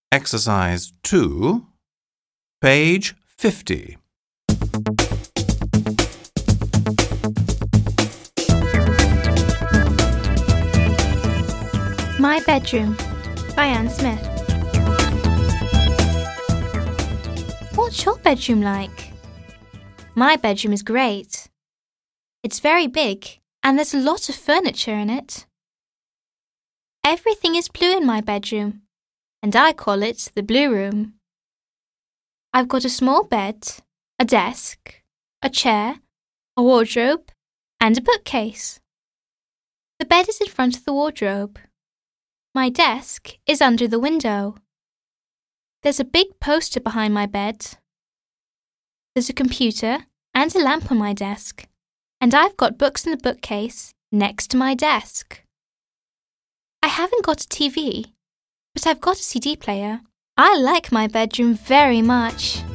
Exercise 2, page 50. My Bedroom by Anne Smith. What's your bedroom like? My bedroom is great. It's very big and there's a lot of furniture in it. Everything is blue in my bedroom, and I call it the blue room. I've got a small bed, a desk, a chair, a wardrobe, and a bookcase. The bed is in front of the wardrobe. My desk is under the window. There's a big poster behind my bed. There's a computer and a lamp on my desk, and I've got books in the bookcase next to my desk. I haven't got a TV, but I've got a CD player. I like my bedroom very much.